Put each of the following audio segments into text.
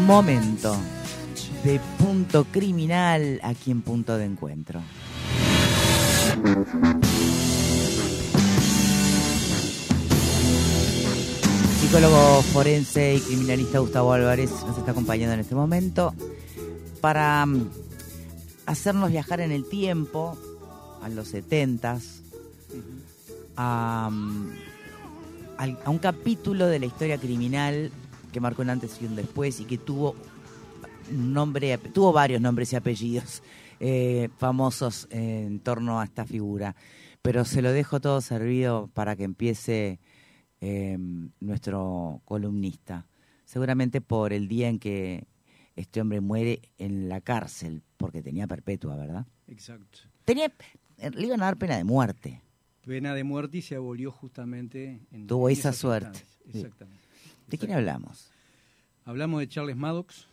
momento de Punto Criminal aquí en Punto de Encuentro. Psicólogo forense y criminalista Gustavo Álvarez nos está acompañando en este momento para hacernos viajar en el tiempo a los 70s, a un capítulo de la historia criminal que marcó un antes y un después y que tuvo varios nombres y apellidos famosos en torno a esta figura. Pero se lo dejo todo servido para que empiece nuestro columnista. Seguramente por el día en que este hombre muere en la cárcel, porque tenía perpetua, ¿verdad? Exacto. Le iban a dar pena de muerte. Pena de muerte y se abolió justamente tuvo esa suerte. Exactamente. ¿De quién hablamos? Hablamos de Charles Maddox.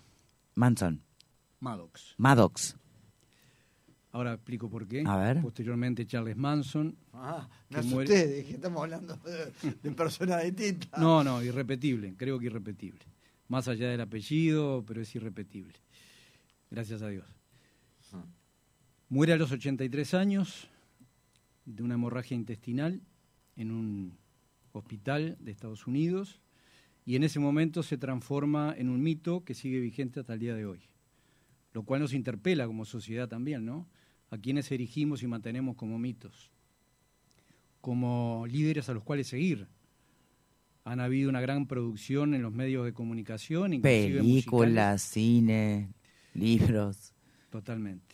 Maddox. Ahora explico por qué. A ver. Posteriormente Charles Manson. Me asusté, dije, estamos hablando de personas distintas. No, irrepetible, creo que irrepetible. Más allá del apellido, pero es irrepetible. Gracias a Dios. Muere a los 83 años de una hemorragia intestinal en un hospital de Estados Unidos y en ese momento se transforma en un mito que sigue vigente hasta el día de hoy. Lo cual nos interpela como sociedad también, ¿no? A quienes erigimos y mantenemos como mitos, como líderes a los cuales seguir. Han habido una gran producción en los medios de comunicación, inclusive películas, cine, libros. Totalmente.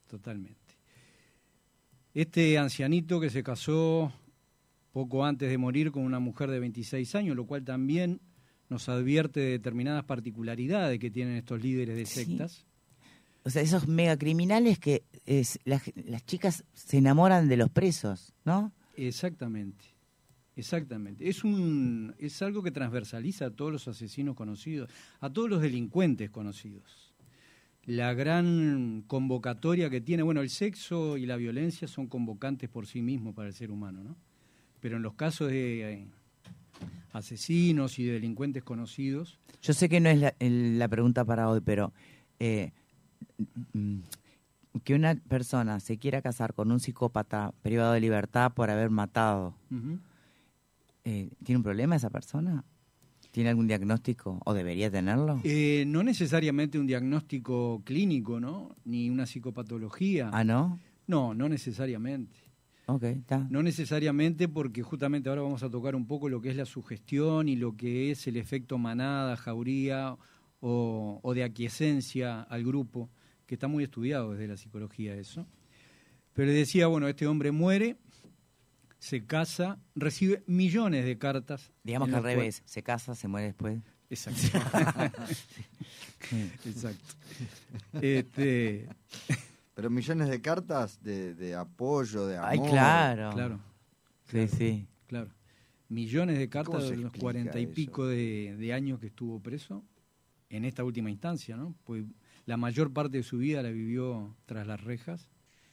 Este ancianito que se casó poco antes de morir con una mujer de 26 años, lo cual también nos advierte de determinadas particularidades que tienen estos líderes de sectas. Sí. O sea, esos megacriminales que las chicas se enamoran de los presos, ¿no? Exactamente. Es algo que transversaliza a todos los asesinos conocidos, a todos los delincuentes conocidos. La gran convocatoria que tiene, el sexo y la violencia son convocantes por sí mismos para el ser humano, ¿no? Pero en los casos de asesinos y de delincuentes conocidos... Yo sé que no es la pregunta para hoy, pero... que una persona se quiera casar con un psicópata privado de libertad por haber matado, ¿tiene un problema esa persona? ¿Tiene algún diagnóstico o debería tenerlo? No necesariamente un diagnóstico clínico, ¿no? Ni una psicopatología. ¿Ah, no? No necesariamente. Ok, está. No necesariamente, porque justamente ahora vamos a tocar un poco lo que es la sugestión y lo que es el efecto manada, jauría o de aquiescencia al grupo, que está muy estudiado desde la psicología eso. Pero le decía, este hombre muere, se casa, recibe millones de cartas. Digamos que al revés, se casa, se muere después. Exacto. Pero millones de cartas de apoyo, de amor. Ay, claro. Sí. Claro. Millones de cartas de los 40 y pico de años que estuvo preso. En esta última instancia, ¿no? Pues la mayor parte de su vida la vivió tras las rejas.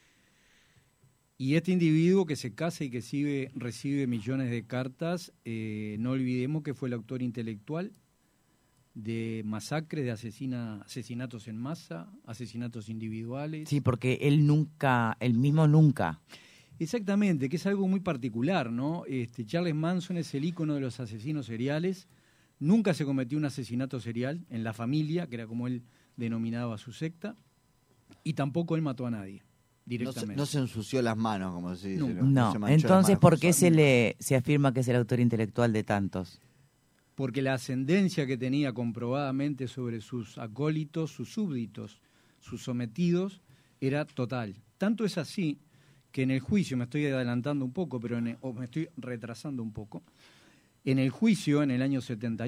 Y este individuo que se casa y que recibe millones de cartas, no olvidemos que fue el autor intelectual de masacres, de asesinatos en masa, asesinatos individuales. Sí, porque él mismo nunca. Exactamente, que es algo muy particular, ¿no? Charles Manson es el ícono de los asesinos seriales. Nunca se cometió un asesinato serial en la familia, que era como él denominaba su secta, y tampoco él mató a nadie directamente. No se ensució las manos, como se dice. No. Entonces, ¿por qué se afirma que es el autor intelectual de tantos? Porque la ascendencia que tenía comprobadamente sobre sus acólitos, sus súbditos, sus sometidos, era total. Tanto es así que en el juicio, me estoy adelantando un poco, o me estoy retrasando un poco, en el juicio, en el año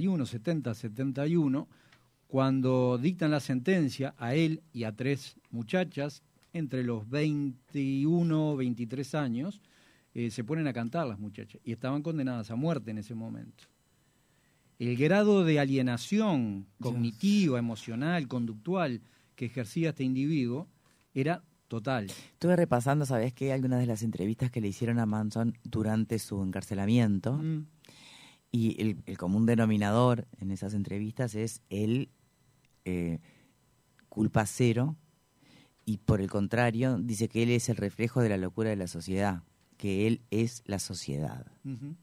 71, cuando dictan la sentencia a él y a 3 muchachas, entre los 21 23 años, se ponen a cantar las muchachas, y estaban condenadas a muerte en ese momento. El grado de alienación cognitiva, emocional, conductual que ejercía este individuo era total. Estuve repasando, ¿sabés qué? Algunas de las entrevistas que le hicieron a Manson durante su encarcelamiento. Y el común denominador en esas entrevistas es él culpa cero, y por el contrario dice que él es el reflejo de la locura de la sociedad, que él es la sociedad. Uh-huh.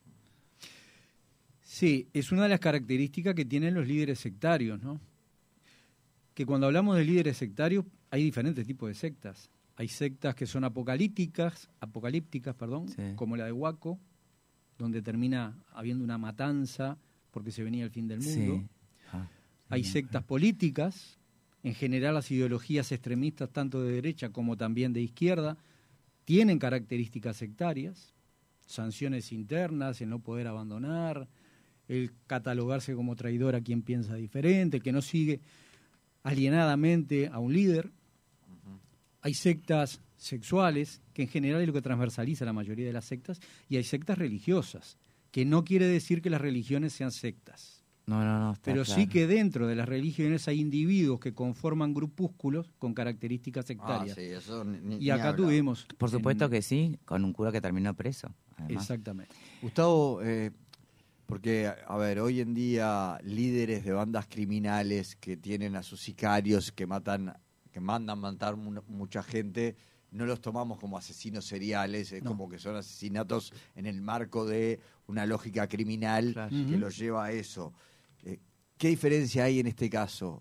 Sí, es una de las características que tienen los líderes sectarios, ¿no? Que cuando hablamos de líderes sectarios hay diferentes tipos de sectas. Hay sectas que son apocalípticas, Sí. como la de Waco, donde termina habiendo una matanza porque se venía el fin del mundo. Sí. Hay sectas políticas, en general las ideologías extremistas, tanto de derecha como también de izquierda, tienen características sectarias, sanciones internas, el no poder abandonar, el catalogarse como traidor a quien piensa diferente, el que no sigue alienadamente a un líder. Uh-huh. Hay sectas sexuales, que en general es lo que transversaliza la mayoría de las sectas, y hay sectas religiosas, que no quiere decir que las religiones sean sectas. No, pero claro. Sí que dentro de las religiones hay individuos que conforman grupúsculos con características sectarias. Sí, eso y acá tuvimos... Por supuesto que sí, con un cura que terminó preso. Además. Exactamente. Gustavo, porque, a ver, hoy en día líderes de bandas criminales que tienen a sus sicarios, que mandan matar mucha gente, no los tomamos como asesinos seriales, no. Como que son asesinatos en el marco de una lógica criminal, claro, que los lleva a eso. ¿Qué diferencia hay en este caso?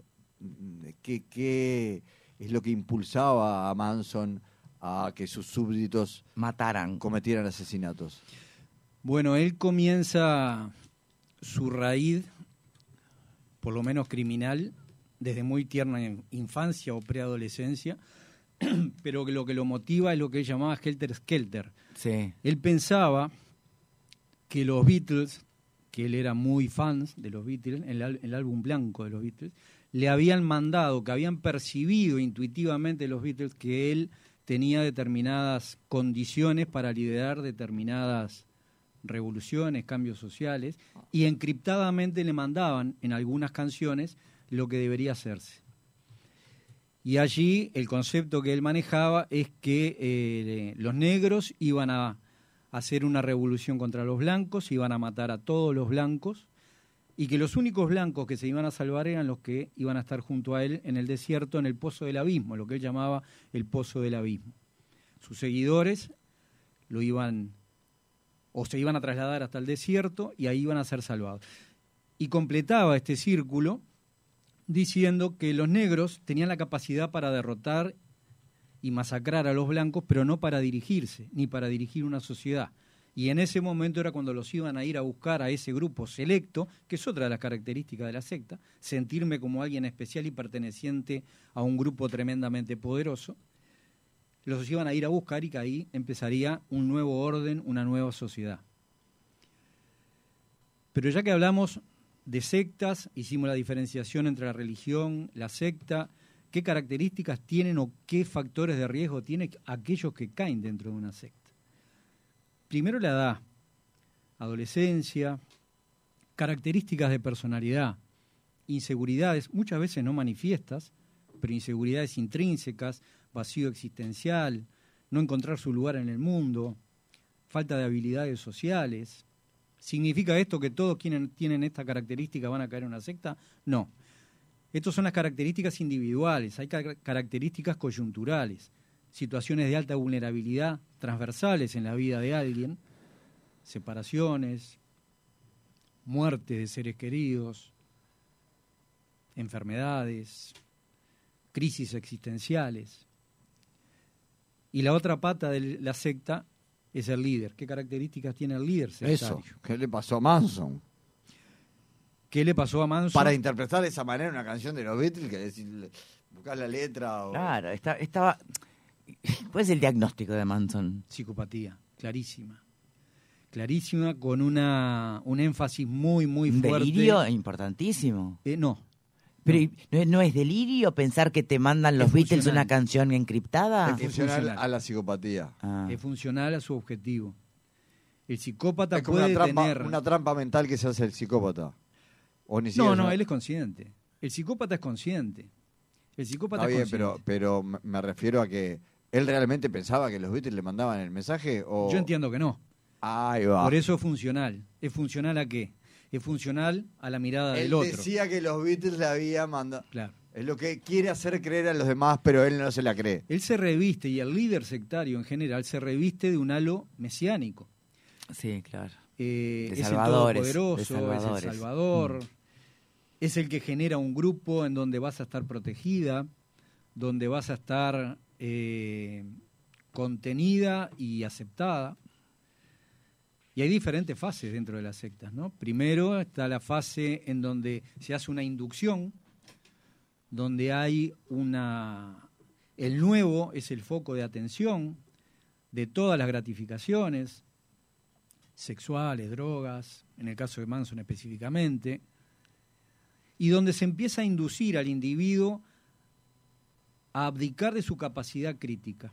¿Qué es lo que impulsaba a Manson a que sus súbditos cometieran asesinatos? Bueno, él comienza su raíz, por lo menos criminal, desde muy tierna infancia o preadolescencia, pero lo que lo motiva es lo que él llamaba Helter Skelter. Sí. Él pensaba que los Beatles, que él era muy fan de los Beatles, el álbum blanco de los Beatles, le habían mandado, que habían percibido intuitivamente los Beatles que él tenía determinadas condiciones para liderar determinadas revoluciones, cambios sociales, y encriptadamente le mandaban en algunas canciones lo que debería hacerse. Y allí el concepto que él manejaba es que los negros iban a hacer una revolución contra los blancos, iban a matar a todos los blancos, y que los únicos blancos que se iban a salvar eran los que iban a estar junto a él en el desierto, en el pozo del abismo, lo que él llamaba el pozo del abismo. Sus seguidores se iban a trasladar hasta el desierto y ahí iban a ser salvados. Y completaba este círculo diciendo que los negros tenían la capacidad para derrotar y masacrar a los blancos, pero no para dirigirse, ni para dirigir una sociedad. Y en ese momento era cuando los iban a ir a buscar a ese grupo selecto, que es otra de las características de la secta, sentirme como alguien especial y perteneciente a un grupo tremendamente poderoso. Los iban a ir a buscar y que ahí empezaría un nuevo orden, una nueva sociedad. Pero ya que hablamos de sectas, hicimos la diferenciación entre la religión, la secta, qué características tienen o qué factores de riesgo tienen aquellos que caen dentro de una secta. Primero la edad, adolescencia, características de personalidad, inseguridades, muchas veces no manifiestas, pero inseguridades intrínsecas, vacío existencial, no encontrar su lugar en el mundo, falta de habilidades sociales. ¿Significa esto que todos quienes tienen esta característica van a caer en una secta? No. Estas son las características individuales, hay características coyunturales, situaciones de alta vulnerabilidad transversales en la vida de alguien, separaciones, muertes de seres queridos, enfermedades, crisis existenciales. Y la otra pata de la secta es el líder. ¿Qué características tiene el líder sectario? Eso, ¿qué le pasó a Manson? ¿Qué le pasó a Manson? Para interpretar de esa manera una canción de los Beatles, que decir, buscar la letra o... Claro, estaba... ¿Cuál es el diagnóstico de Manson? Psicopatía, clarísima. Clarísima, con un énfasis muy, muy fuerte. ¿Delirio importantísimo? No. Pero ¿no es delirio pensar que te mandan los Beatles una canción encriptada? Es funcional a la psicopatía. Es funcional a su objetivo. El psicópata es como puede tener... una trampa mental que se hace el psicópata. ¿O ni no, él es consciente. El psicópata es consciente. El psicópata Está bien, es consciente. pero me refiero a que él realmente pensaba que los Beatles le mandaban el mensaje o... Yo entiendo que no. Ahí va. Por eso es funcional. ¿Es funcional a qué? Es funcional a la mirada del otro. Él decía que los Beatles le habían mandado... Claro. Es lo que quiere hacer creer a los demás, pero él no se la cree. Él se reviste, y el líder sectario en general se reviste de un halo mesiánico. Sí, claro. Es el todopoderoso, es el Salvador, es el que genera un grupo en donde vas a estar protegida, donde vas a estar contenida y aceptada. Y hay diferentes fases dentro de las sectas, ¿no? Primero está la fase en donde se hace una inducción, donde hay el nuevo es el foco de atención de todas las gratificaciones sexuales, drogas, en el caso de Manson específicamente, y donde se empieza a inducir al individuo a abdicar de su capacidad crítica.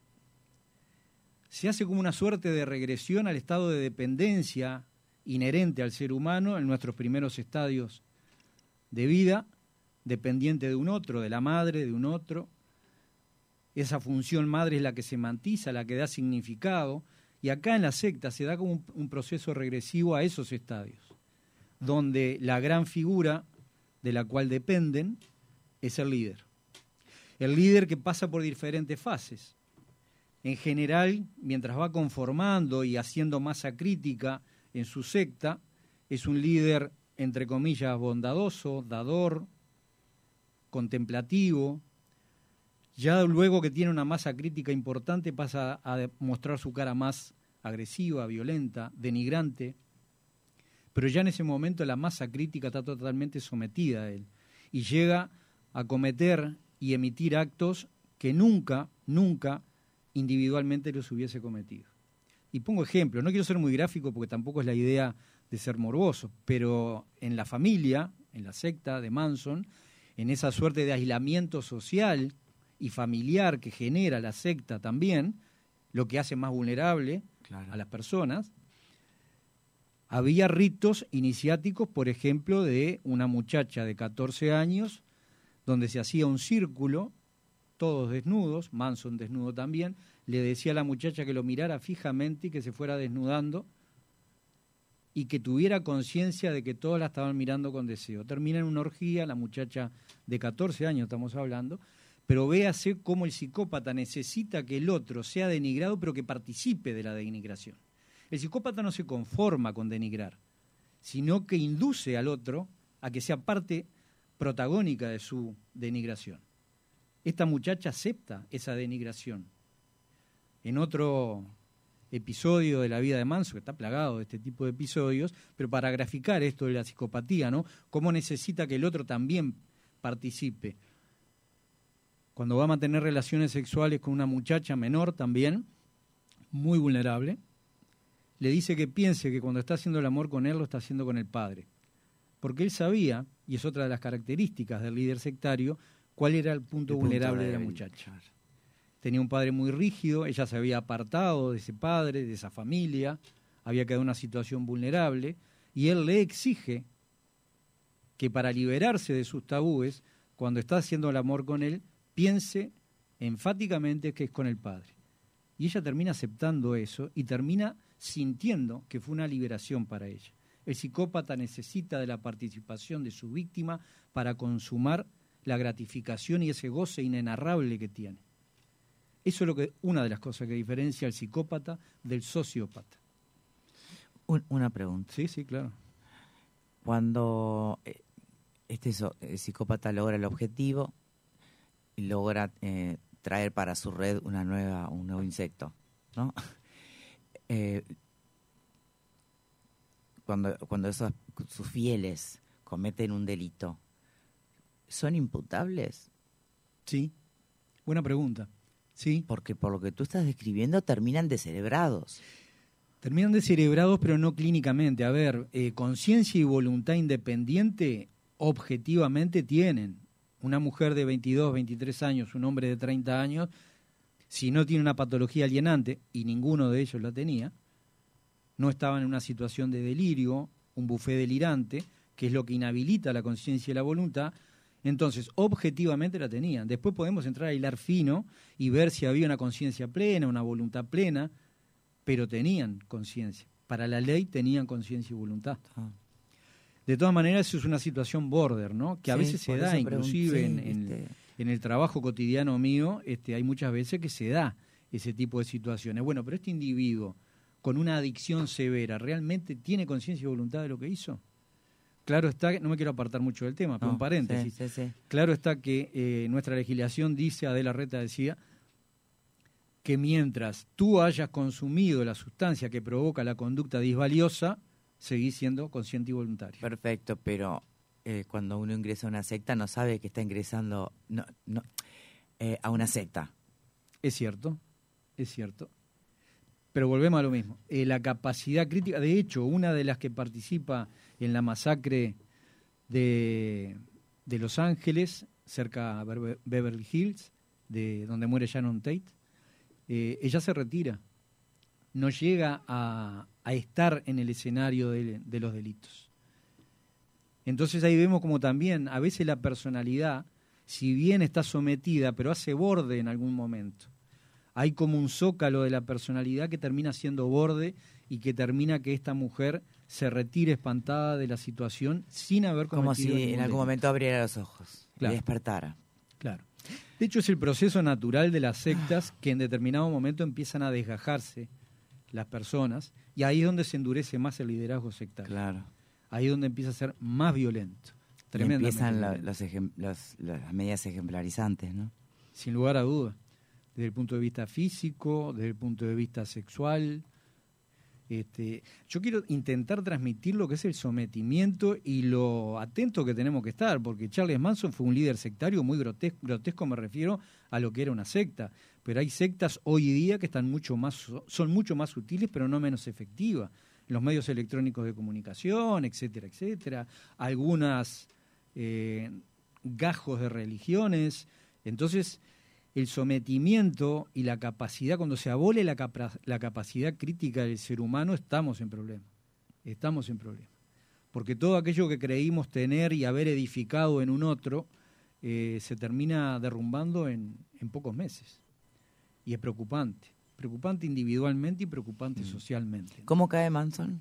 Se hace como una suerte de regresión al estado de dependencia inherente al ser humano en nuestros primeros estadios de vida, dependiente de un otro, de la madre, de un otro. Esa función madre es la que se mantiza, la que da significado, y acá en la secta se da como un proceso regresivo a esos estadios, donde la gran figura de la cual dependen es el líder. El líder que pasa por diferentes fases. En general, mientras va conformando y haciendo masa crítica en su secta, es un líder, entre comillas, bondadoso, dador, contemplativo. Ya luego que tiene una masa crítica importante pasa a mostrar su cara más agresiva, violenta, denigrante, pero ya en ese momento la masa crítica está totalmente sometida a él y llega a cometer y emitir actos que nunca individualmente los hubiese cometido. Y pongo ejemplos, no quiero ser muy gráfico porque tampoco es la idea de ser morboso, pero en la familia, en la secta de Manson, en esa suerte de aislamiento social y familiar que genera la secta también, lo que hace más vulnerable a las personas, había ritos iniciáticos, por ejemplo, de una muchacha de 14 años, donde se hacía un círculo, todos desnudos, Manson desnudo también, le decía a la muchacha que lo mirara fijamente y que se fuera desnudando y que tuviera conciencia de que todos la estaban mirando con deseo. Termina en una orgía, la muchacha de 14 años estamos hablando, pero véase cómo el psicópata necesita que el otro sea denigrado, pero que participe de la denigración. El psicópata no se conforma con denigrar, sino que induce al otro a que sea parte protagónica de su denigración. Esta muchacha acepta esa denigración. En otro episodio de la vida de Manson, que está plagado de este tipo de episodios, pero para graficar esto de la psicopatía, ¿no? Cómo necesita que el otro también participe. Cuando va a mantener relaciones sexuales con una muchacha menor también, muy vulnerable, le dice que piense que cuando está haciendo el amor con él, lo está haciendo con el padre. Porque él sabía, y es otra de las características del líder sectario, cuál era el punto vulnerable de la muchacha. Tenía un padre muy rígido, ella se había apartado de ese padre, de esa familia, había quedado en una situación vulnerable, y él le exige que para liberarse de sus tabúes, cuando está haciendo el amor con él, piense enfáticamente que es con el padre. Y ella termina aceptando eso y termina sintiendo que fue una liberación para ella. El psicópata necesita de la participación de su víctima para consumar la gratificación y ese goce inenarrable que tiene. Eso es una de las cosas que diferencia al psicópata del sociópata. Una pregunta. Sí, claro. Cuando el psicópata logra el objetivo y logra traer para su red un nuevo insecto, ¿no? Cuando sus fieles cometen un delito, ¿son imputables? Sí, buena pregunta. Sí. Porque por lo que tú estás describiendo terminan descerebrados. Terminan descerebrados, pero no clínicamente. A ver, conciencia y voluntad independiente objetivamente tienen. Una mujer de 22, 23 años, un hombre de 30 años, si no tiene una patología alienante, y ninguno de ellos la tenía, no estaban en una situación de delirio, un buffet delirante, que es lo que inhabilita la conciencia y la voluntad, entonces objetivamente la tenían. Después podemos entrar a hilar fino y ver si había una conciencia plena, una voluntad plena, pero tenían conciencia. Para la ley tenían conciencia y voluntad. De todas maneras, eso es una situación border, ¿no? Que a veces se da, inclusive en el trabajo cotidiano mío, hay muchas veces que se da ese tipo de situaciones. Bueno, pero este individuo con una adicción severa, ¿realmente tiene conciencia y voluntad de lo que hizo? Claro está, no me quiero apartar mucho del tema, pero un paréntesis. Sí. Claro está que nuestra legislación dice, Adela Reta decía, que mientras tú hayas consumido la sustancia que provoca la conducta disvaliosa, seguís siendo consciente y voluntario. Perfecto, pero cuando uno ingresa a una secta no sabe que está ingresando a una secta. Es cierto. Pero volvemos a lo mismo. La capacidad crítica, de hecho, una de las que participa en la masacre de Los Ángeles, cerca de Beverly Hills, de donde muere Sharon Tate, ella se retira. No llega a estar en el escenario de los delitos. Entonces ahí vemos como también a veces la personalidad, si bien está sometida, pero hace borde en algún momento. Hay como un zócalo de la personalidad que termina siendo borde y que termina que esta mujer se retire espantada de la situación sin haber cometido como si en algún momento abriera los ojos, claro, y despertara. Claro. De hecho, es el proceso natural de las sectas que en determinado momento empiezan a desgajarse las personas, y ahí es donde se endurece más el liderazgo sectario. Claro. Ahí es donde empieza a ser más violento. Tremendamente empiezan las medidas ejemplarizantes, ¿no? Sin lugar a duda. Desde el punto de vista físico, desde el punto de vista sexual. Yo quiero intentar transmitir lo que es el sometimiento y lo atento que tenemos que estar, porque Charles Manson fue un líder sectario muy grotesco, me refiero a lo que era una secta. Pero hay sectas hoy día que son mucho más sutiles, pero no menos efectivas. Los medios electrónicos de comunicación, etcétera, etcétera. Algunas gajos de religiones. Entonces, el sometimiento y la capacidad, cuando se abole la capacidad crítica del ser humano, estamos en problema. Porque todo aquello que creímos tener y haber edificado en un otro, se termina derrumbando en pocos meses. Y es preocupante individualmente y preocupante socialmente. ¿Cómo cae Manson?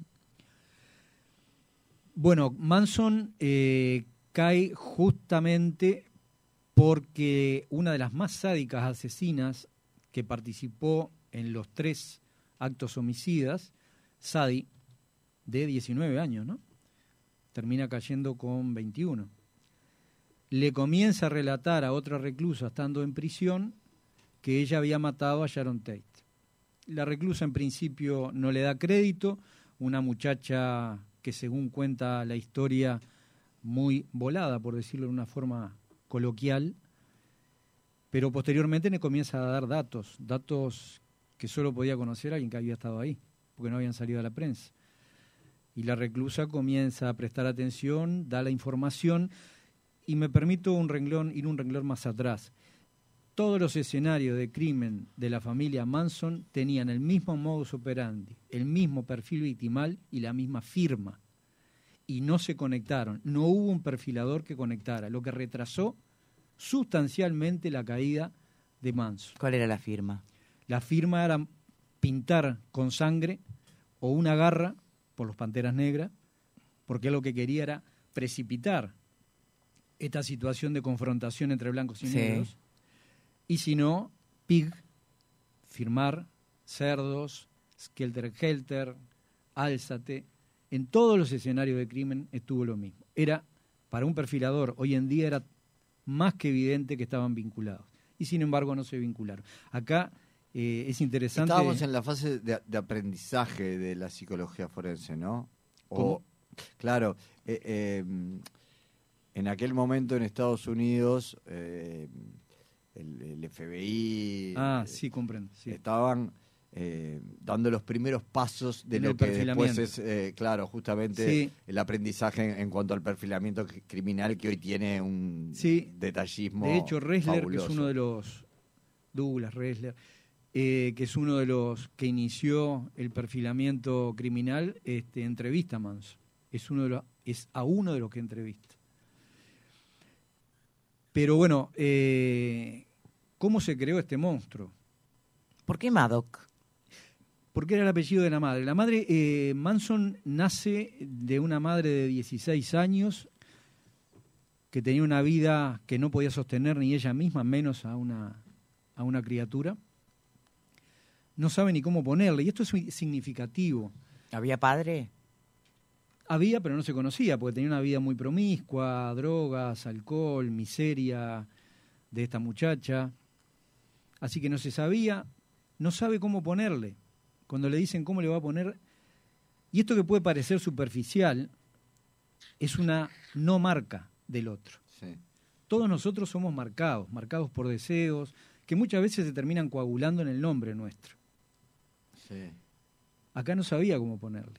Bueno, Manson cae justamente porque una de las más sádicas asesinas que participó en los 3 actos homicidas, Sadie, de 19 años, ¿no? Termina cayendo con 21. Le comienza a relatar a otra reclusa, estando en prisión, que ella había matado a Sharon Tate. La reclusa en principio no le da crédito, una muchacha que según cuenta la historia muy volada, por decirlo de una forma coloquial, pero posteriormente le comienza a dar datos que solo podía conocer alguien que había estado ahí, porque no habían salido a la prensa. Y la reclusa comienza a prestar atención, da la información, y me permito ir un renglón más atrás. Todos los escenarios de crimen de la familia Manson tenían el mismo modus operandi, el mismo perfil victimal y la misma firma. Y no se conectaron, no hubo un perfilador que conectara, lo que retrasó sustancialmente la caída de Manson. ¿Cuál era la firma? La firma era pintar con sangre o una garra por los Panteras Negras, porque lo que quería era precipitar esta situación de confrontación entre blancos y negros. Y si no, Pig, firmar, Cerdos, Skelter Helter, Álzate. En todos los escenarios de crimen estuvo lo mismo. Era, para un perfilador, hoy en día era más que evidente que estaban vinculados. Y sin embargo no se vincularon. Acá es interesante... Estábamos en la fase de aprendizaje de la psicología forense, ¿no? ¿Cómo? Claro, en aquel momento en Estados Unidos... el FBI... sí, comprendo. Sí. Estaban dando los primeros pasos de lo que después es, justamente el aprendizaje en cuanto al perfilamiento criminal, que hoy tiene un detallismo. De hecho, Ressler, fabuloso. que es uno de los... Douglas Ressler, que es uno de los que inició el perfilamiento criminal, entrevista a Manson. Es a uno de los que entrevista. Pero bueno, ¿cómo se creó este monstruo? ¿Por qué Madoc? Porque era el apellido de la madre. La madre, Manson nace de una madre de 16 años que tenía una vida que no podía sostener ni ella misma, menos a una criatura. No sabe ni cómo ponerle, y esto es significativo. ¿Había padre? Había, pero no se conocía, porque tenía una vida muy promiscua, drogas, alcohol, miseria de esta muchacha. Así que no se sabía, no sabe cómo ponerle. Cuando le dicen cómo le va a poner, y esto que puede parecer superficial, es una no marca del otro. Sí. Todos nosotros somos marcados por deseos, que muchas veces se terminan coagulando en el nombre nuestro. Sí. Acá no sabía cómo ponerle.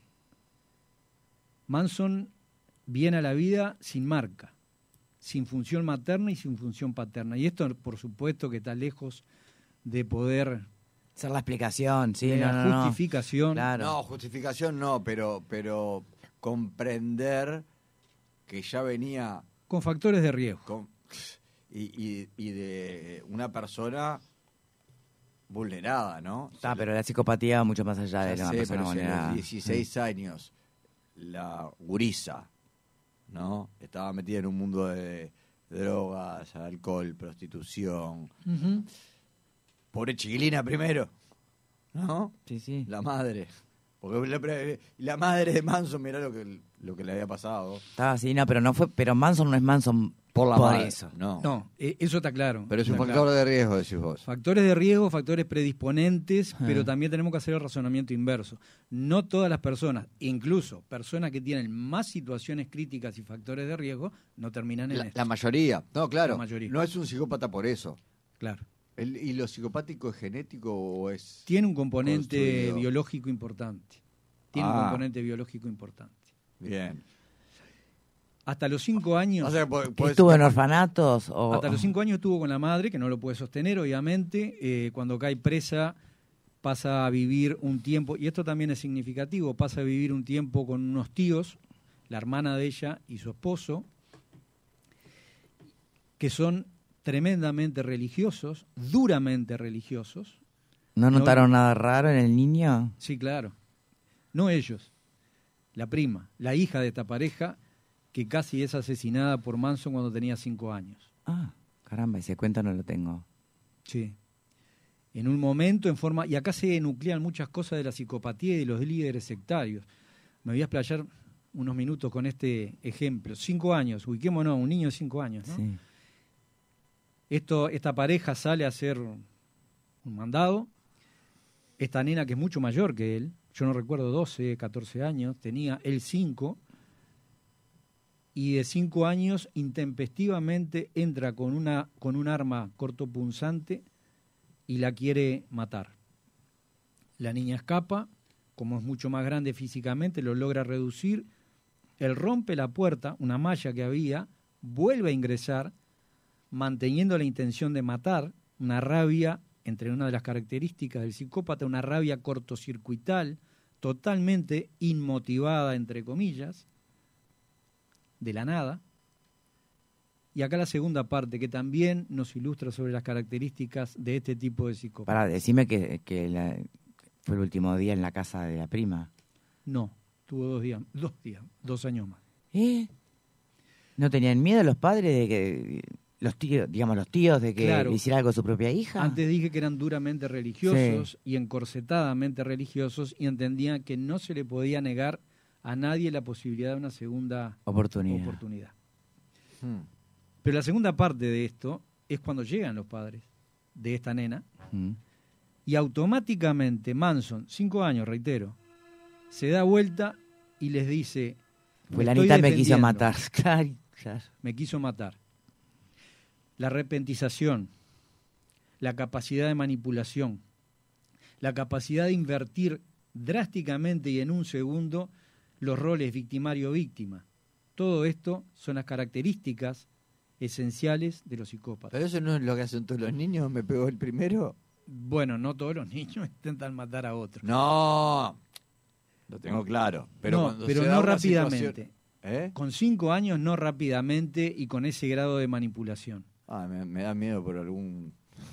Manson viene a la vida sin marca, sin función materna y sin función paterna. Y esto, por supuesto, que está lejos de poder ser la explicación, sí, justificación. Claro. No, justificación no, pero comprender que ya venía con factores de riesgo. Y de una persona vulnerada, ¿no? Pero la psicopatía va mucho más allá de la persona pero vulnerada. A los 16 años, la gurisa, ¿no? Estaba metida en un mundo de drogas, alcohol, prostitución. Uh-huh. Pobre chiquilina primero, ¿no? Sí. La madre. Porque la madre de Manson, mirá lo que le había pasado. Estaba así, no, pero Manson no es Manson por la madre. Eso. No, eso está claro. Pero es un factor de riesgo, decís vos. Factores de riesgo, factores predisponentes, pero también tenemos que hacer el razonamiento inverso. No todas las personas, incluso personas que tienen más situaciones críticas y factores de riesgo, no terminan en esto. La mayoría. No, claro. La mayoría. No es un psicópata por eso. Claro. ¿Y lo psicopático es genético o es...? Tiene un componente construido? biológico importante. Un componente biológico importante. Bien. Hasta los 5 años... O sea, ¿estuvo en orfanatos? Hasta los 5 años estuvo con la madre, que no lo puede sostener, obviamente. Cuando cae presa, pasa a vivir un tiempo, y esto también es significativo, pasa a vivir un tiempo con unos tíos, la hermana de ella y su esposo, que son tremendamente religiosos, duramente religiosos. ¿No notaron nada raro en el niño? Sí, claro. No ellos, la prima, la hija de esta pareja, que casi es asesinada por Manson cuando tenía 5 años. Ah, caramba, ese cuento no lo tengo. Sí. En un momento, en forma... Y acá se nuclean muchas cosas de la psicopatía y de los líderes sectarios. Me voy a explayar unos minutos con este ejemplo. 5 años, ubiquémonos, un niño de 5 años, ¿no? Sí. Esta pareja sale a hacer un mandado. Esta nena, que es mucho mayor que él, yo no recuerdo, 12, 14 años, tenía él 5, y de 5 años intempestivamente entra con un arma cortopunzante y la quiere matar. La niña escapa, como es mucho más grande físicamente, lo logra reducir. Él rompe la puerta, una malla que había, vuelve a ingresar, manteniendo la intención de matar, una rabia, entre una de las características del psicópata, una rabia cortocircuital, totalmente inmotivada, entre comillas, de la nada. Y acá la segunda parte, que también nos ilustra sobre las características de este tipo de psicópata. Decime que fue el último día en la casa de la prima. No, tuvo 2 años más. ¿No tenían miedo los padres de que... los tíos de que claro, le hiciera algo a su propia hija? Antes dije que eran duramente religiosos y encorsetadamente religiosos, y entendían que no se le podía negar a nadie la posibilidad de una segunda oportunidad. Pero la segunda parte de esto es cuando llegan los padres de esta nena y automáticamente Manson, 5 años, reitero, se da vuelta y les dice: Fulanita me quiso matar. Claro. Me quiso matar. La repentización, la capacidad de manipulación, la capacidad de invertir drásticamente y en un segundo los roles victimario-víctima. Todo esto son las características esenciales de los psicópatas. ¿Pero eso no es lo que hacen todos los niños? ¿Me pegó el primero? Bueno, no todos los niños intentan matar a otros. No, lo tengo claro. Pero no rápidamente. ¿Eh? Con 5 años no rápidamente y con ese grado de manipulación. Me da miedo por algún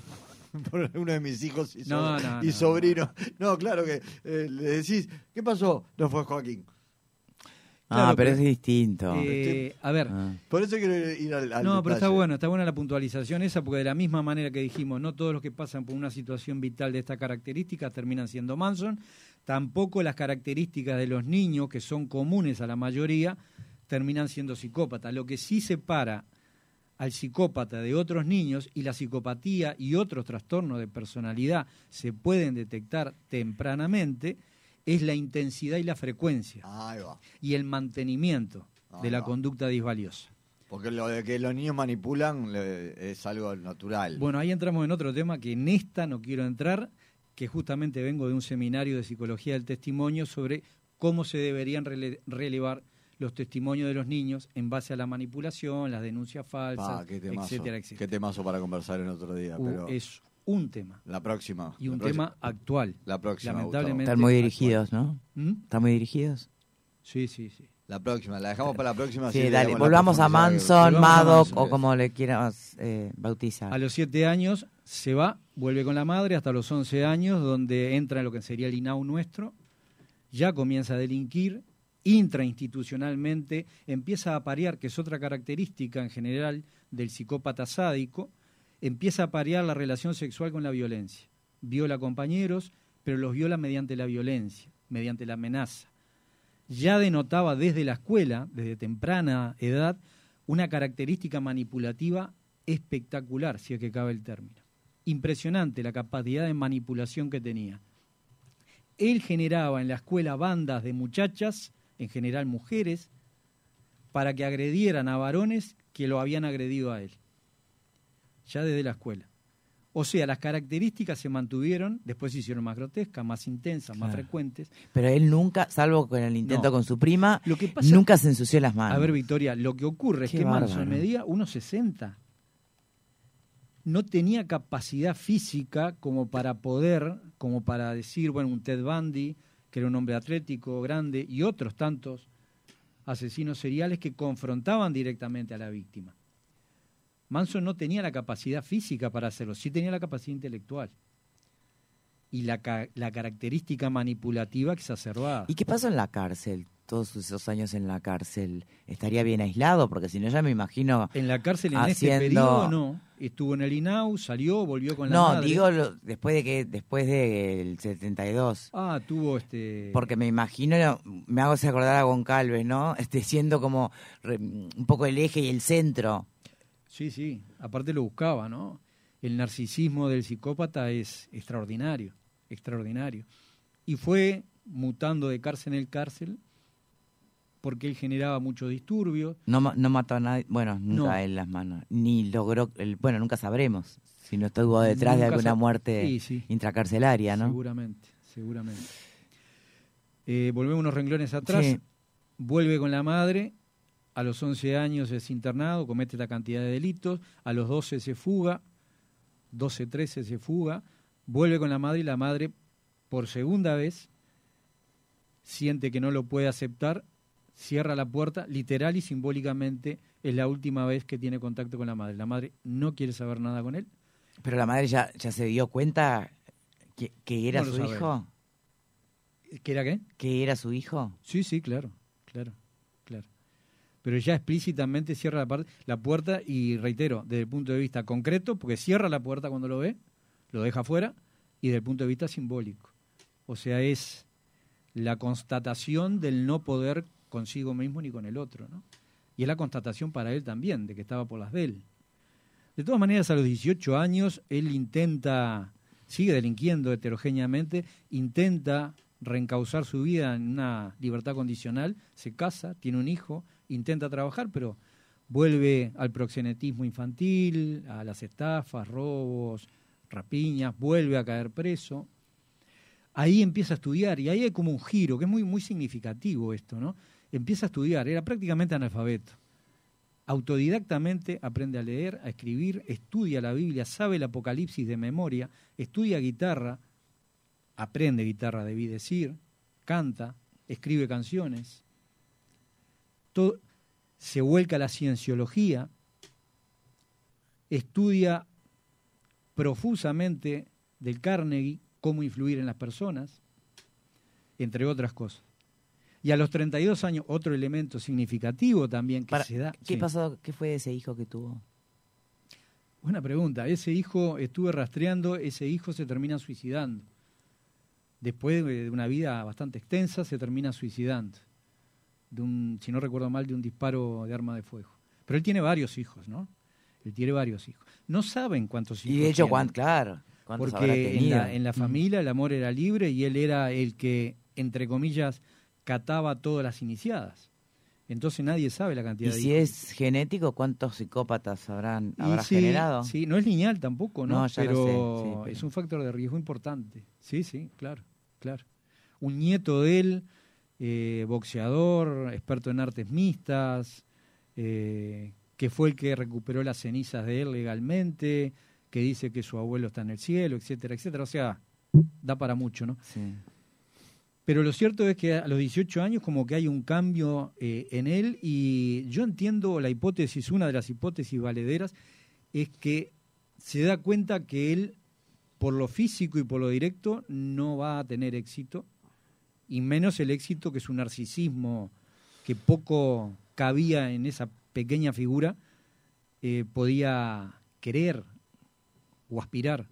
por uno de mis hijos y No, sobrinos. No, claro que le decís, ¿qué pasó? No fue Joaquín. Claro, pero es distinto. A ver. Por eso quiero ir al No, pero detalle. está buena la puntualización esa, porque de la misma manera que dijimos, no todos los que pasan por una situación vital de esta característica terminan siendo Manson, tampoco las características de los niños, que son comunes a la mayoría, terminan siendo psicópatas. Lo que sí separa al psicópata de otros niños, y la psicopatía y otros trastornos de personalidad se pueden detectar tempranamente, es la intensidad y la frecuencia. Ahí va. Y el mantenimiento de la conducta disvaliosa. Porque lo de que los niños manipulan es algo natural. Bueno, ahí entramos en otro tema que en esta no quiero entrar, que justamente vengo de un seminario de psicología del testimonio sobre cómo se deberían relevar los testimonios de los niños en base a la manipulación, las denuncias falsas, etcétera, etcétera. Qué temazo para conversar en otro día. Pero es un tema. La próxima. Y un tema actual. La próxima. Lamentablemente. Están muy dirigidos, actual. ¿no? ¿Están muy dirigidos? Sí. La próxima, la dejamos para la próxima. Sí, dale, volvamos a Manson, Madoc o como le quieras bautizar. A los 7 años se va, vuelve con la madre hasta los 11 años, donde entra en lo que sería el INAU nuestro, ya comienza a delinquir, intrainstitucionalmente, empieza a parear, que es otra característica en general del psicópata sádico, empieza a parear la relación sexual con la violencia. Viola compañeros, pero los viola mediante la violencia, mediante la amenaza. Ya denotaba desde la escuela, desde temprana edad, una característica manipulativa espectacular, si es que cabe el término. Impresionante la capacidad de manipulación que tenía. Él generaba en la escuela bandas de muchachas, en general mujeres, para que agredieran a varones que lo habían agredido a él, ya desde la escuela. O sea, las características se mantuvieron, después se hicieron más grotescas, más intensas, más frecuentes. Pero él nunca, salvo con el intento con su prima, lo que pasa, nunca se ensució las manos. A ver, Victoria, lo que ocurre es que Manson medía 1,60. No tenía capacidad física como para decir, bueno, un Ted Bundy, que era un hombre atlético, grande, y otros tantos asesinos seriales que confrontaban directamente a la víctima. Manson no tenía la capacidad física para hacerlo, sí tenía la capacidad intelectual. Y la característica manipulativa exacerbada. ¿Y qué pasó en la cárcel? Todos esos años en la cárcel, ¿estaría bien aislado? Porque si no, ya me imagino. En la cárcel en este periodo no. Estuvo en el INAU, salió, volvió con la madre. No, digo después del 72. Tuvo Porque me imagino, me hago acordar a Goncalves, ¿no? Siendo como un poco el eje y el centro. Sí, aparte lo buscaba, ¿no? El narcisismo del psicópata es extraordinario. Y fue mutando de cárcel en cárcel porque él generaba muchos disturbios. No mató a nadie, bueno, nunca él las manos, ni logró, nunca sabremos si no estuvo detrás de alguna muerte intracarcelaria, ¿no? Seguramente. Volvemos unos renglones atrás, vuelve con la madre. A los 11 años es internado, comete esta cantidad de delitos, a los 12 se fuga, 13 se fuga, vuelve con la madre y la madre por segunda vez siente que no lo puede aceptar, cierra la puerta, literal y simbólicamente es la última vez que tiene contacto con la madre. La madre no quiere saber nada con él. Pero la madre ya se dio cuenta que era su hijo. ¿Que era qué? ¿Que era su hijo? Sí, claro. Pero ya explícitamente cierra la puerta y reitero, desde el punto de vista concreto, porque cierra la puerta cuando lo ve, lo deja fuera, y desde el punto de vista simbólico. O sea, es la constatación del no poder consigo mismo ni con el otro, ¿no? Y es la constatación para él también, de que estaba por las de él. De todas maneras, a los 18 años, él sigue delinquiendo heterogéneamente, intenta reencauzar su vida en una libertad condicional, se casa, tiene un hijo, intenta trabajar, pero vuelve al proxenetismo infantil, a las estafas, robos, rapiñas, vuelve a caer preso. Ahí empieza a estudiar, y ahí hay como un giro, que es muy, muy significativo esto, ¿no? Empieza a estudiar, era prácticamente analfabeto. Autodidactamente aprende a leer, a escribir, estudia la Biblia, sabe el Apocalipsis de memoria, estudia guitarra, aprende guitarra, debí decir, canta, escribe canciones. Todo, se vuelca a la cienciología, estudia profusamente del Carnegie, Cómo influir en las personas, entre otras cosas. Y a los 32 años, otro elemento significativo también que se da... ¿Qué pasó? ¿Qué fue de ese hijo que tuvo? Buena pregunta. Ese hijo, estuve rastreando, ese hijo se termina suicidando. Después de una vida bastante extensa, se termina suicidando. Si no recuerdo mal, de un disparo de arma de fuego. Pero él tiene varios hijos, ¿no? Él tiene varios hijos. No saben cuántos hijos y de hecho, tienen. Claro. Porque en la familia el amor era libre y él era el que, entre comillas, cataba todas las iniciadas. Entonces nadie sabe la cantidad de hijos. ¿Y si es genético, cuántos psicópatas habrá generado? Sí, no es lineal tampoco, ¿no? Pero es un factor de riesgo importante. Sí, claro. Un nieto de él, boxeador, experto en artes mixtas, que fue el que recuperó las cenizas de él legalmente, que dice que su abuelo está en el cielo, etcétera, etcétera. O sea, da para mucho, ¿no? Sí. Pero lo cierto es que a los 18 años como que hay un cambio en él y yo entiendo la hipótesis, una de las hipótesis valederas, es que se da cuenta que él, por lo físico y por lo directo, no va a tener éxito, y menos el éxito que su narcisismo, que poco cabía en esa pequeña figura, podía querer o aspirar.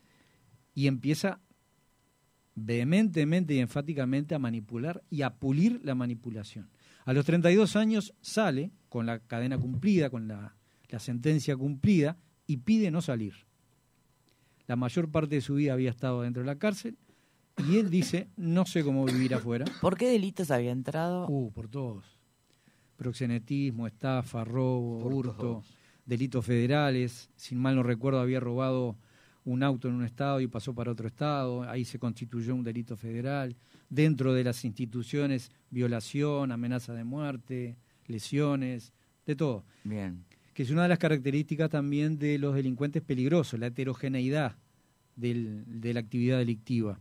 Y empieza vehementemente y enfáticamente a manipular y a pulir la manipulación. A los 32 años sale con la cadena cumplida, con la sentencia cumplida, y pide no salir. La mayor parte de su vida había estado dentro de la cárcel y él dice, no sé cómo vivir afuera. ¿Por qué delitos había entrado? Por todos. Proxenetismo, estafa, robo, hurto, delitos federales. Sin mal no recuerdo, había robado un auto en un estado y pasó para otro estado. Ahí se constituyó un delito federal. Dentro de las instituciones, violación, amenaza de muerte, lesiones, de todo. Bien. Que es una de las características también de los delincuentes peligrosos, la heterogeneidad de la actividad delictiva.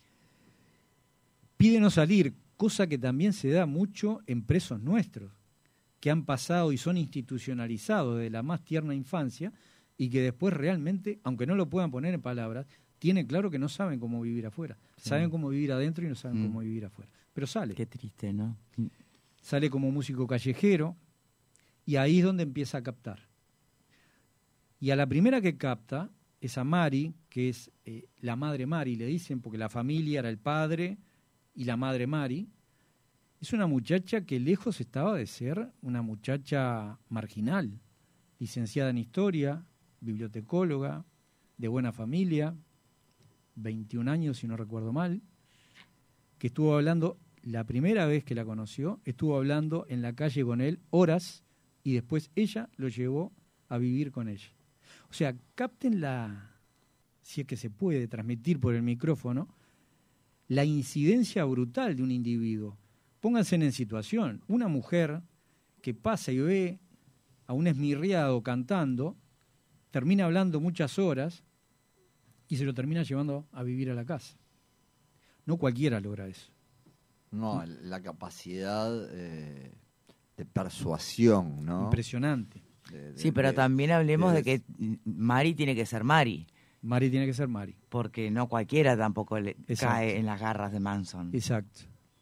Pide no salir, cosa que también se da mucho en presos nuestros, que han pasado y son institucionalizados de la más tierna infancia y que después realmente, aunque no lo puedan poner en palabras, tienen claro que no saben cómo vivir afuera. Sí. Saben cómo vivir adentro y no saben cómo vivir afuera. Pero sale. Qué triste, ¿no? Sale como músico callejero y ahí es donde empieza a captar. Y a la primera que capta es a Mari, que es la madre Mari, le dicen, porque la familia era el padre y la madre Mari. Es una muchacha que lejos estaba de ser una muchacha marginal, licenciada en historia, bibliotecóloga, de buena familia, 21 años si no recuerdo mal, que estuvo hablando, la primera vez que la conoció, estuvo hablando en la calle con él horas y después ella lo llevó a vivir con ella. O sea, capten si es que se puede transmitir por el micrófono, la incidencia brutal de un individuo. Pónganse en situación, una mujer que pasa y ve a un esmirriado cantando, termina hablando muchas horas y se lo termina llevando a vivir a la casa. No cualquiera logra eso. No, la capacidad de persuasión, ¿no? Impresionante. Sí, pero también hablemos de que Mari tiene que ser Mari. Mari tiene que ser Mari. Porque no cualquiera tampoco cae en las garras de Manson. Exacto.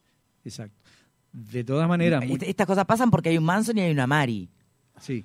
De todas maneras... Estas cosas pasan porque hay un Manson y hay una Mari. Sí,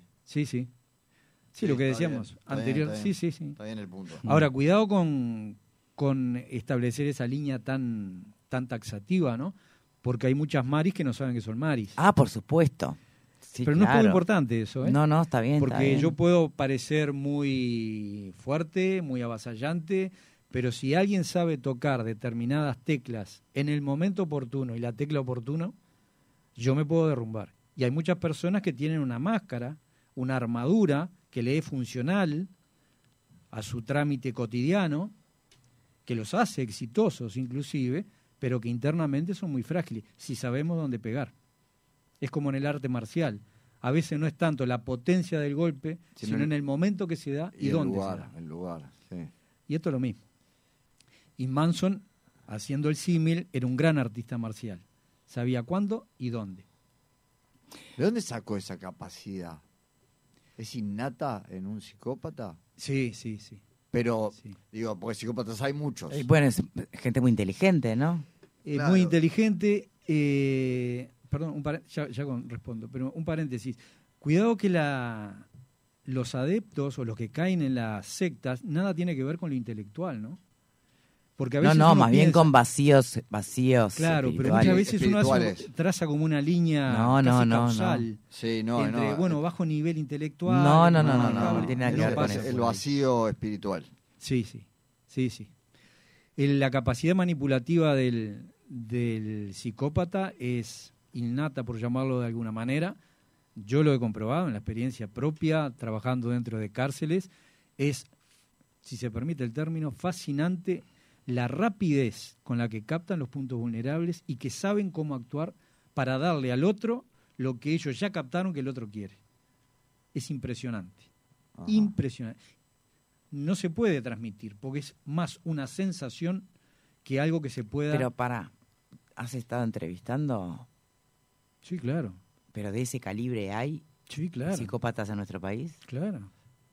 lo que decíamos anterior. Sí. Está bien el punto. Ahora, cuidado con establecer esa línea tan taxativa, ¿no? Porque hay muchas Maris que no saben que son Maris. Ah, por supuesto. Sí, pero no es muy importante eso, ¿eh? No, está bien. Porque yo puedo parecer muy fuerte, muy avasallante, pero si alguien sabe tocar determinadas teclas en el momento oportuno y la tecla oportuna, yo me puedo derrumbar. Y hay muchas personas que tienen una máscara, una armadura que le es funcional a su trámite cotidiano, que los hace exitosos inclusive, pero que internamente son muy frágiles, si sabemos dónde pegar. Es como en el arte marcial. A veces no es tanto la potencia del golpe, sino en el momento que se da y dónde se da. El lugar, sí. Y esto es lo mismo. Y Manson, haciendo el símil, era un gran artista marcial. Sabía cuándo y dónde. ¿De dónde sacó esa capacidad? ¿Es innata en un psicópata? Sí. Pero, digo, porque psicópatas hay muchos. Bueno, es gente muy inteligente, ¿no? Claro. Muy inteligente. Perdón, ya respondo, pero un paréntesis. Cuidado que los adeptos o los que caen en las sectas, nada tiene que ver con lo intelectual, ¿no? Porque a veces más bien con vacíos claro, pero muchas veces uno traza como una línea casi causal. Sí, entre, bajo nivel intelectual. No tiene nada que ver con eso. El vacío espiritual. Sí. La capacidad manipulativa del psicópata es innata, por llamarlo de alguna manera. Yo lo he comprobado en la experiencia propia, trabajando dentro de cárceles. Es, si se permite el término, fascinante la rapidez con la que captan los puntos vulnerables y que saben cómo actuar para darle al otro lo que ellos ya captaron que el otro quiere. Es impresionante. Ajá. Impresionante. No se puede transmitir, porque es más una sensación que algo que se pueda... Pero ¿has estado entrevistando? Sí, claro. ¿Pero de ese calibre hay psicópatas en nuestro país? Claro.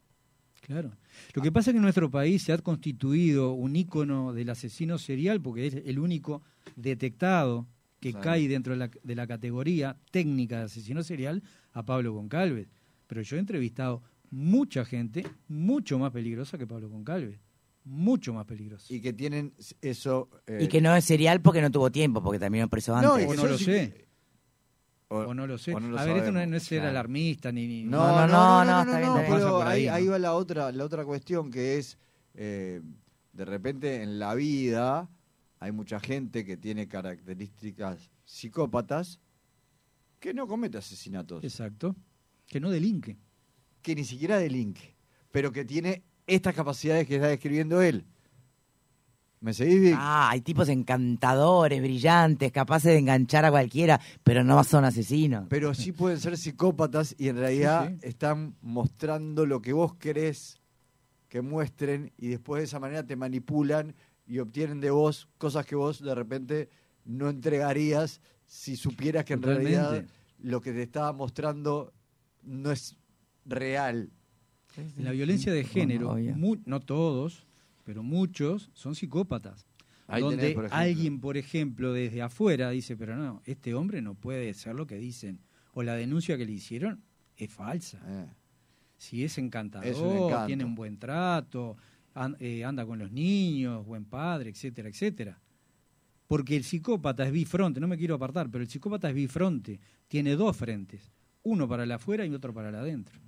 Lo que pasa es que en nuestro país se ha constituido un ícono del asesino serial, porque es el único detectado que cae dentro de la categoría técnica de asesino serial, a Pablo Goncalves. Pero yo he entrevistado mucha gente mucho más peligrosa que Pablo Goncalves. Mucho más peligrosa. Y que tienen eso... Y que no es serial porque no tuvo tiempo, porque terminó preso antes. No lo sé. O no lo sé. No lo a ver, sabemos. esto no es ser alarmista ni... No, está bien. Pero ahí va la otra cuestión, que es, de repente en la vida hay mucha gente que tiene características psicópatas que no comete asesinatos. Exacto. Que no delinque. Que ni siquiera delinque, pero que tiene estas capacidades que está describiendo él. ¿Me seguís, Vic? Hay tipos encantadores, brillantes, capaces de enganchar a cualquiera, pero no son asesinos. Pero sí pueden ser psicópatas y en realidad están mostrando lo que vos querés que muestren y después de esa manera te manipulan y obtienen de vos cosas que vos de repente no entregarías si supieras que en realidad lo que te estaba mostrando no es real. La violencia de género, no todos, pero muchos son psicópatas. Ahí donde alguien, por ejemplo, desde afuera dice, pero no, este hombre no puede ser lo que dicen. O la denuncia que le hicieron es falsa. Si es encantador, tiene un buen trato, anda con los niños, buen padre, etcétera, etcétera. Porque el psicópata es bifronte, no me quiero apartar, pero el psicópata es bifronte, tiene dos frentes, uno para el afuera y otro para el adentro.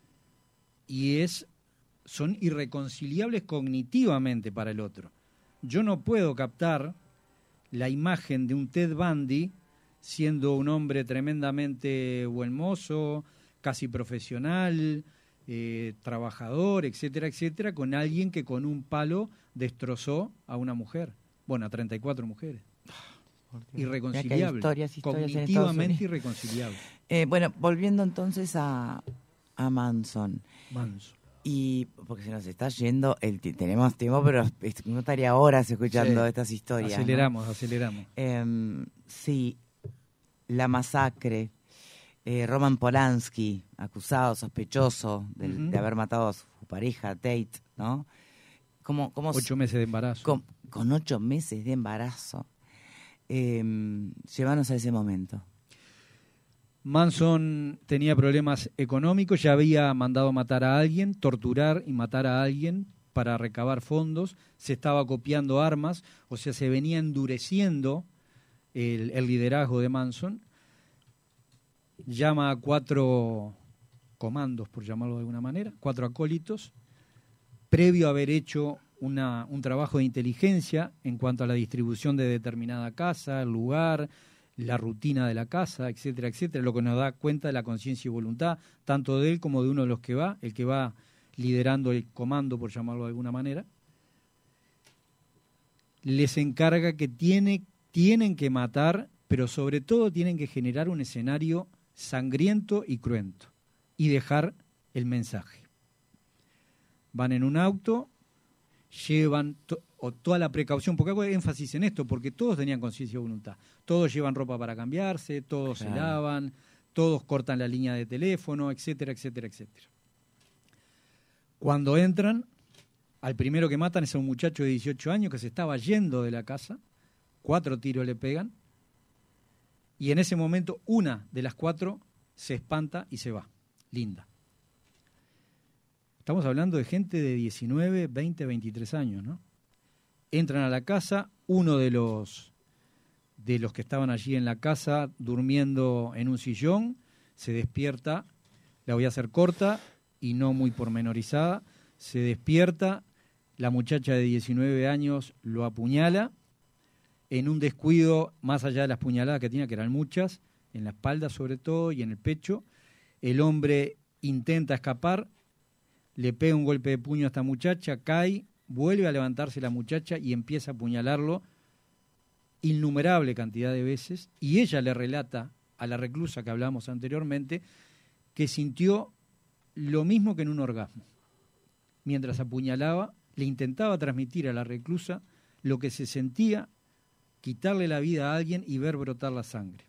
Y son irreconciliables cognitivamente para el otro. Yo no puedo captar la imagen de un Ted Bundy siendo un hombre tremendamente buen mozo, casi profesional, trabajador, etcétera, etcétera, con alguien que con un palo destrozó a una mujer. Bueno, a 34 mujeres. Irreconciliable. Cognitivamente irreconciliable. Bueno, volviendo entonces a Manson. Y porque se nos está yendo, tenemos tiempo, pero no estaría horas escuchando estas historias. Aceleramos. Sí, la masacre, Roman Polanski, acusado, sospechoso de haber matado a su pareja, Tate, ¿no? 8 meses de embarazo. Con 8 meses de embarazo. Llévanos a ese momento. Manson tenía problemas económicos, ya había mandado matar a alguien, torturar y matar a alguien para recabar fondos, se estaba copiando armas, o sea, se venía endureciendo el liderazgo de Manson. Llama a 4 comandos, por llamarlo de alguna manera, 4 acólitos, previo a haber hecho un trabajo de inteligencia en cuanto a la distribución de determinada casa, el lugar, la rutina de la casa, etcétera, etcétera, lo que nos da cuenta de la conciencia y voluntad, tanto de él como de uno de los que va, el que va liderando el comando, por llamarlo de alguna manera. Les encarga que tienen que matar, pero sobre todo tienen que generar un escenario sangriento y cruento y dejar el mensaje. Van en un auto, llevan toda la precaución, porque hago énfasis en esto, porque todos tenían conciencia y voluntad. Todos llevan ropa para cambiarse, todos se lavan, todos cortan la línea de teléfono, etcétera, etcétera, etcétera. Cuando entran, Al primero que matan es a un muchacho de 18 años que se estaba yendo de la casa. 4 tiros le pegan. Y en ese momento una de las 4 se espanta y se va. Linda. Estamos hablando de gente de 19, 20, 23 años, ¿no? Entran a la casa, uno de los que estaban allí en la casa durmiendo en un sillón, se despierta, la voy a hacer corta y no muy pormenorizada, se despierta, la muchacha de 19 años lo apuñala, en un descuido, más allá de las puñaladas que tenía, que eran muchas, en la espalda sobre todo y en el pecho, el hombre intenta escapar, le pega un golpe de puño a esta muchacha, cae, vuelve a levantarse la muchacha y empieza a apuñalarlo innumerable cantidad de veces, y ella le relata a la reclusa que hablábamos anteriormente que sintió lo mismo que en un orgasmo. Mientras apuñalaba, le intentaba transmitir a la reclusa lo que se sentía quitarle la vida a alguien y ver brotar la sangre.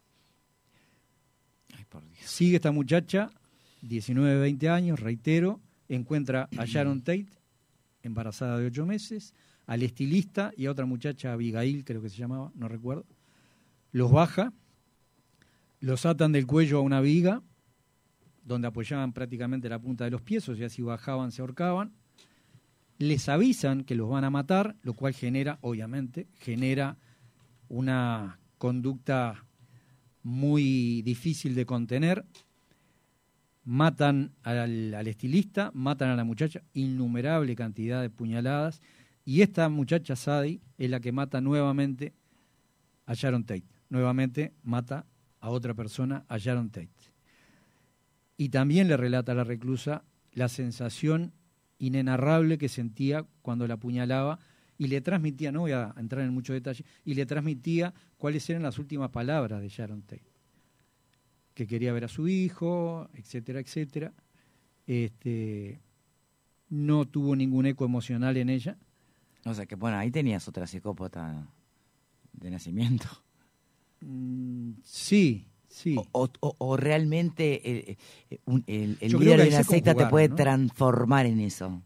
Ay, por Dios. Sigue esta muchacha, 19, 20 años, reitero, encuentra a Sharon Tate, embarazada de 8 meses, al estilista y a otra muchacha, Abigail, creo que se llamaba, no recuerdo. Los baja, los atan del cuello a una viga, donde apoyaban prácticamente la punta de los pies, o sea, si bajaban se ahorcaban. Les avisan que los van a matar, lo cual obviamente, genera una conducta muy difícil de contener. Matan al estilista, matan a la muchacha, innumerable cantidad de puñaladas, y esta muchacha Sadie es la que mata nuevamente a Sharon Tate. Nuevamente mata a otra persona, a Sharon Tate. Y también le relata a la reclusa la sensación inenarrable que sentía cuando la apuñalaba, y le transmitía, no voy a entrar en mucho detalle, y le transmitía cuáles eran las últimas palabras de Sharon Tate. Que quería ver a su hijo, etcétera, etcétera. No tuvo ningún eco emocional en ella. O sea que, bueno, ahí tenías otra psicópata de nacimiento. Sí, sí. O realmente el Yo líder creo que de una secta te puede transformar en eso.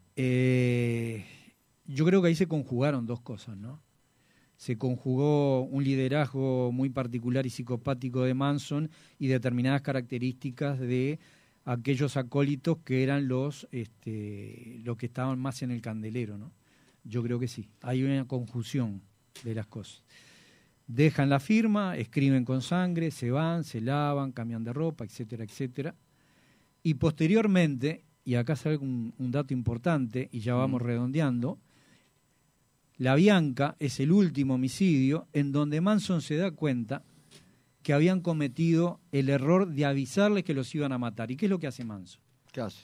Yo creo que ahí se conjugaron dos cosas, ¿no? Se conjugó un liderazgo muy particular y psicopático de Manson y determinadas características de aquellos acólitos que eran los que estaban más en el candelero, ¿no? Yo creo que sí, hay una conjunción de las cosas. Dejan la firma, escriben con sangre, se van, se lavan, cambian de ropa, etcétera, etcétera. Y posteriormente, y acá sale un dato importante, y ya vamos redondeando, la Bianca es el último homicidio en donde Manson se da cuenta que habían cometido el error de avisarles que los iban a matar. ¿Y qué es lo que hace Manson? ¿Qué hace?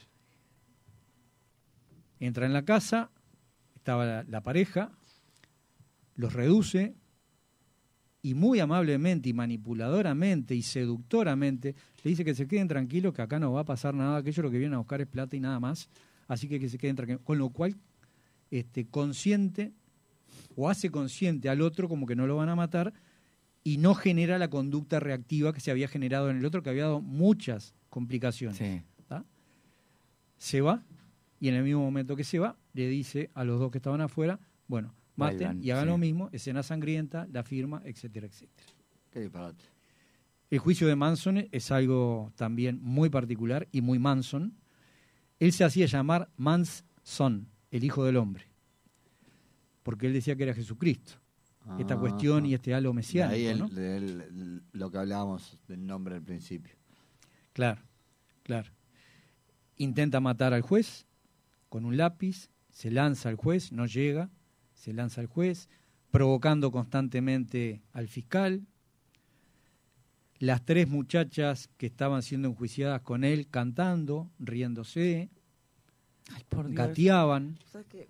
Entra en la casa, estaba la pareja, los reduce y muy amablemente y manipuladoramente y seductoramente le dice que se queden tranquilos, que acá no va a pasar nada, que ellos lo que vienen a buscar es plata y nada más, así que se queden tranquilos. Con lo cual, consciente o hace consciente al otro como que no lo van a matar y no genera la conducta reactiva que se había generado en el otro, que había dado muchas complicaciones. Sí. Se va, y en el mismo momento que se va, le dice a los dos que estaban afuera, bueno, maten y hagan lo mismo, escena sangrienta, la firma, etcétera, etcétera. Qué disparate. El juicio de Manson es algo también muy particular y muy Manson. Él se hacía llamar Man's Son, el hijo del hombre, porque él decía que era Jesucristo. Esta cuestión y este halo mesiánico, ahí ¿no? Lo que hablábamos del nombre al principio. Claro, claro. Intenta matar al juez con un lápiz, se lanza al juez, no llega, se lanza al juez, provocando constantemente al fiscal. Las 3 muchachas que estaban siendo enjuiciadas con él cantando, riéndose, Ay, por Dios. gateaban. ¿Sabes qué?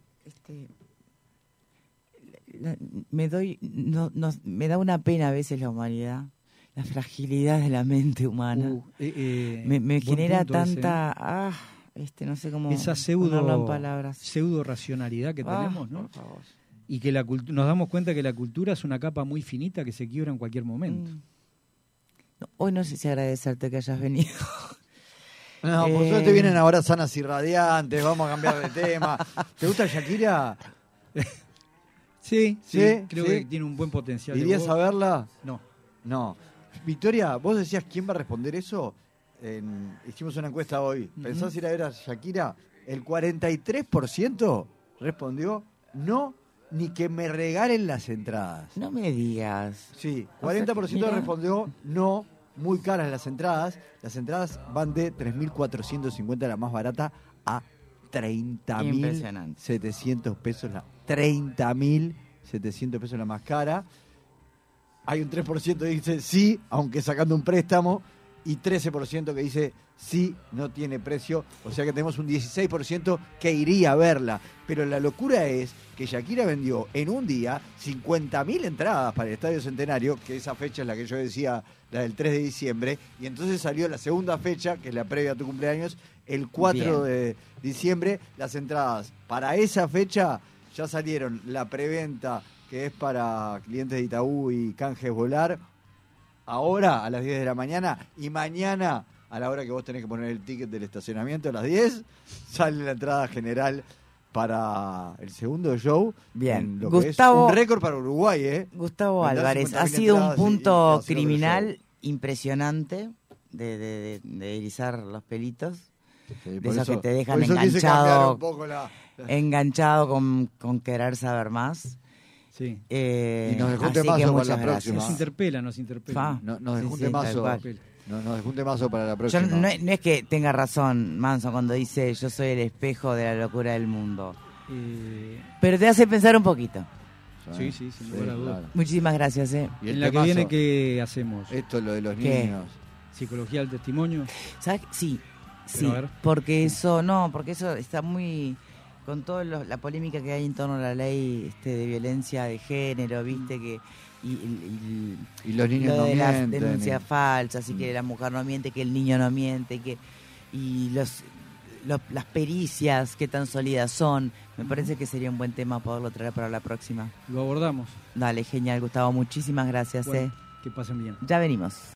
Me da una pena a veces la humanidad, la fragilidad de la mente humana. Me genera tanta, no sé cómo esa ponerlo en palabras. pseudo racionalidad que tenemos, ¿no? Por favor. Y que nos damos cuenta que la cultura es una capa muy finita que se quiebra en cualquier momento. Hoy no sé si agradecerte que hayas venido. No, por suerte vienen ahora sanas y radiantes, vamos a cambiar de tema. ¿Te gusta Shakira? Sí, creo que tiene un buen potencial. ¿Irías a verla? No. Victoria, vos decías quién va a responder eso. Hicimos una encuesta hoy. ¿Pensás ir a ver a Shakira? El 43% respondió no, ni que me regalen las entradas. No me digas. Sí, 40% respondió no, muy caras las entradas. Las entradas van de 3.450 la más barata a 30.700 pesos 30.700 pesos la más cara. Hay un 3% que dice sí, aunque sacando un préstamo, y 13% que dice sí, no tiene precio. O sea que tenemos un 16% que iría a verla. Pero la locura es que Shakira vendió en un día 50.000 entradas para el Estadio Centenario, que esa fecha es la que yo decía, la del 3 de diciembre, y entonces salió la segunda fecha, que es la previa a tu cumpleaños, el 4 de diciembre. Las entradas para esa fecha ya salieron. La preventa, que es para clientes de Itaú y canjes volar, ahora a las 10 de la mañana, y mañana a la hora que vos tenés que poner el ticket del estacionamiento a las 10, sale la entrada general para el segundo show. Bien, lo Gustavo, que es un récord para Uruguay, Gustavo Álvarez, ha sido un punto criminal impresionante de erizar los pelitos, de esos que te dejan enganchado con querer saber más. Sí. Y nos dejó un temazo para la próxima. Nos interpela. Nos dejó un temazo. Nos dejó un temazo para la próxima. No es que tenga razón Manso cuando dice yo soy el espejo de la locura del mundo. Pero te hace pensar un poquito. Sí, sin lugar a dudas. Claro. Muchísimas gracias. ¿Y en la que viene qué hacemos? Esto es lo de los niños. ¿Psicología del testimonio? ¿Sabes? Sí, porque eso está muy... Con toda la polémica que hay en torno a la ley de violencia de género, viste, que y los niños no de mienten, las denuncias falsas, y que la mujer no miente, que el niño no miente, y las pericias que tan sólidas son. Me parece que sería un buen tema poderlo traer para la próxima. Lo abordamos. Dale, genial, Gustavo, muchísimas gracias. Bueno, que pasen bien. Ya venimos.